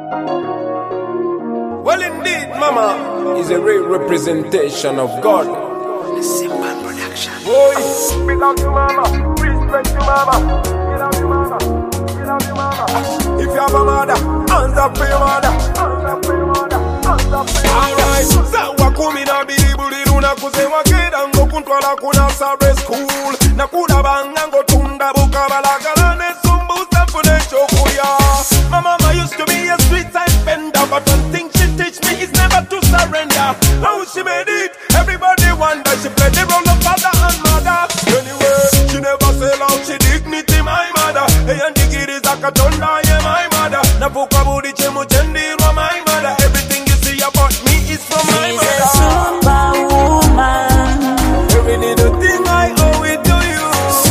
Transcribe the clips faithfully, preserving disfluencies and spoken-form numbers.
Well, indeed, Mama is a great representation of God. Simple production. Boy, big up to Mama, respect to Mama. Get up to Mama, get up to Mama. If you have a mother, hands up for your mother. Hands up for your mother, hands up for your mother. Alright, sawa kumi na mbili buliru na kusewa keda ngo kuntwala kuna sabre school. Na kuda banga ngo tunda buka balagala ne sumbusa fune chokuya. My mama used to be a street side vendor, but one thing she teach me is never to surrender. How she made it, everybody wonder. She played the role of father and mother. Anyway, she never sell out, she dignity, my mother. Hey, and the kid is a katonda, yeah, my mother. Na puka budi chemu chendi, my mother. Everything you see about me is from my She's mother. a superwoman. Every little thing I owe it to you.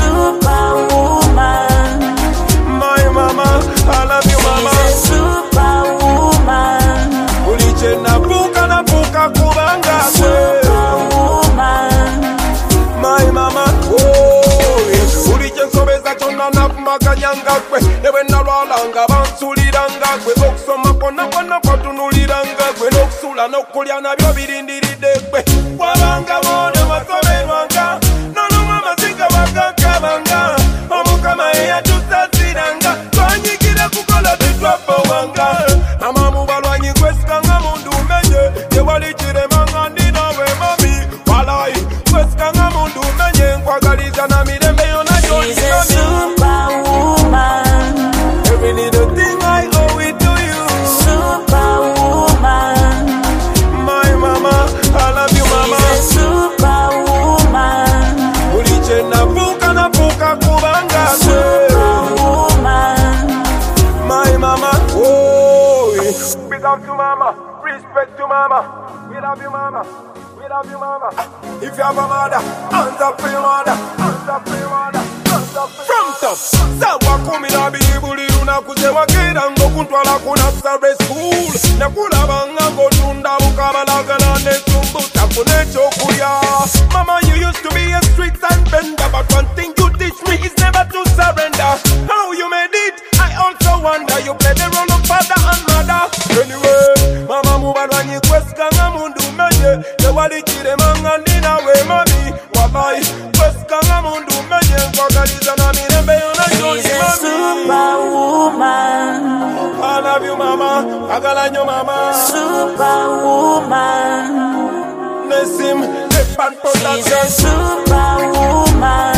Superwoman. My mama, I love you, mama. She's a superwoman. Uliche na puka na puka kubanga. Superwoman. My mama, oh, uliche sobeza chona na makanyanga kwe. Newe na rwalanga bansuliranga kwe. Okusoma kona kona kwatunuliranga kwe. Nokusula nokulya nabyo birindiridde kwe. Wabanga wone wasoberwanga. Nono mama singa wakakabanga. Omukama eyatusasiranga. Twanyikira kukola tetwapawanga. Mama mubalwanyi kwesikanga mundu umenye. Tewali kiremanga ndinawe mami. Walai kwesikanga mundu umenye. Nkwagaliza na mirembe yona She's a joni superwoman. Every little thing I owe it to you. Superwoman. My mama, I love you, mama. She's a superwoman. Uliche na puka na puka kubanga. Superwoman. My mama, oh. Big up to mama, respect to mama. We love you, mama. We love you, mama. If you have a mother, hands up for your mother. Hands up for your mother. Hands up for your From top, sawa kumi na mbili buliru na kusewa keda ngo kuntwala kuna sabre school. Na kula banga ngo tunda bukabalagala ne sumbuta kune chokuya. Mama, you used to be a street and vendor, but one thing you teach me is never to surrender. How you made it, I also wonder. You played the role of father and mother. Anyway, mama mubalwanyi kwesikanga mundu menye. Tewali kiremanga ndinawe mami. Wallahi, kwesikanga mundu menye. Nkwagaliza na mirembe yona joni She's a mami. superwoman. I love you, mama. Agalanyo, mama. Superwoman. Nesim, Nepan She's a Production. superwoman.